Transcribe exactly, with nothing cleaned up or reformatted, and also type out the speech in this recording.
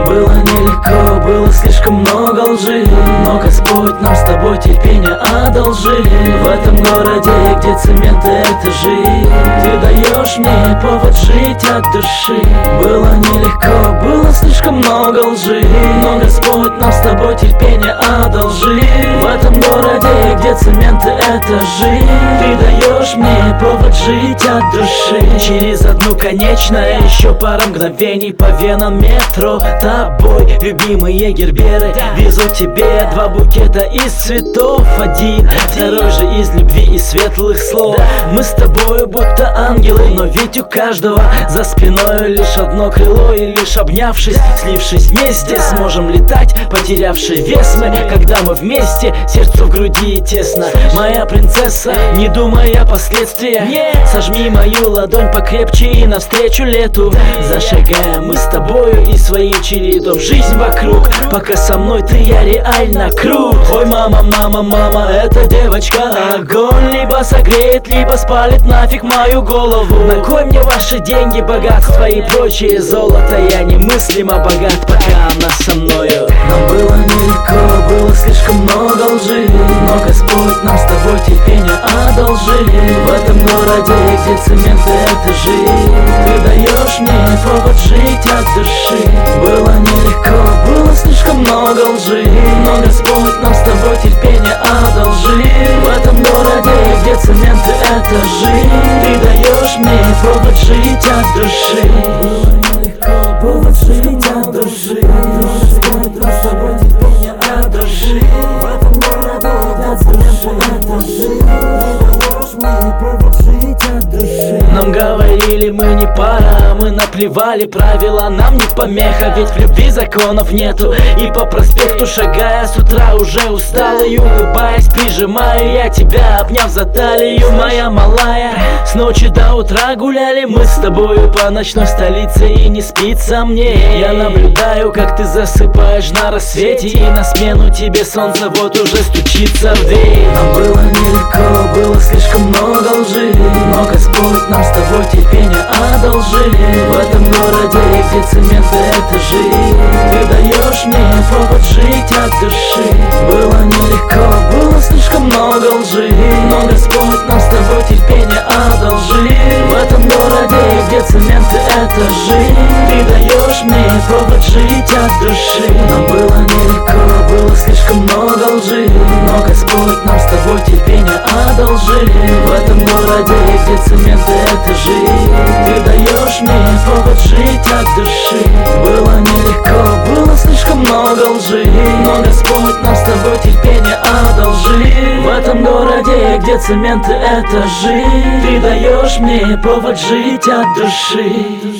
было нелегко, было слишком много лжи, но Господь нам с тобой терпение одолжил. В этом городе, где цемент и этажи, ты даешь мне повод жить от души. Было нелегко, было слишком много лжи, но Господь нам с тобой терпение одолжил. В этом городе, где цемент и этажи, ты даешь мне повод жить от души. Через одну конечную еще пара мгновений по венам метро. Тобой, любимые герберы, везут тебе два букета из цветов. Один, второй же из любви и светлых слов. Мы с тобою будто ангелы, но ведь у каждого за спиной лишь одно крыло. И лишь обнявшись, слившись вместе, сможем летать, потерявший вес мы, когда мы вместе. Сердцу в груди тесно, моя принцесса, не думая о последствиях. Сожми мою ладонь покрепче и навстречу лету зашагаем мы с тобою и своим чередом. Жизнь вокруг, пока со мной ты, я реально крут. Ой, мама, мама, мама, эта девочка огонь либо согреет, либо спалит нафиг мою голову. На кой мне ваши деньги, богатство и прочее золото? Я немыслимо богат, пока она со мною. Нам было нелегко, было слишком много лжи, но Господь нам с тобой терпение одолжил. В этом городе, где цемент и этажи, ты даешь мне повод жить от души. Было нелегко, было слишком много лжи, но Господь нам с тобой терпение одолжил. В этом городе, где цемент и этажи, ты даешь мне повод жить от души. Было нелегко, повод жить от души, но Господь нам с тобой терпение одолжил. В этом городе, где цемент и этажи, ты даешь мне повод жить от души. Нам говорили, мы не пара, мы наплевали правила, нам не помеха, ведь в любви законов нету. И по проспекту шагая с утра уже усталый, улыбаясь, прижимаю я тебя, обняв за талию, моя малая. С ночи до утра гуляли мы с тобою по ночной столице, и не спится мне. Я наблюдаю, как ты засыпаешь на рассвете, и на смену тебе солнце вот уже стучится в дверь. Нам было нелегко, было слишком много лжи, но Господь нам с тобой терпение одолжил. В этом городе, где цемент и этажи, ты даешь мне повод жить от души. Было нелегко, было слишком много лжи, но Господь нам с тобой терпение одолжил. В этом городе, где цемент и этажи, ты даешь мне повод жить от души. Нам было нелегко, было слишком много лжи, но Господь нам с тобой терпение одолжил. В этом городе, где цемент и этажи, ты даешь мне повод жить от души. Было нелегко, было слишком много лжи, но Господь нам с тобой терпение одолжил. В этом городе, где цемент и этажи, ты даешь мне повод жить от души.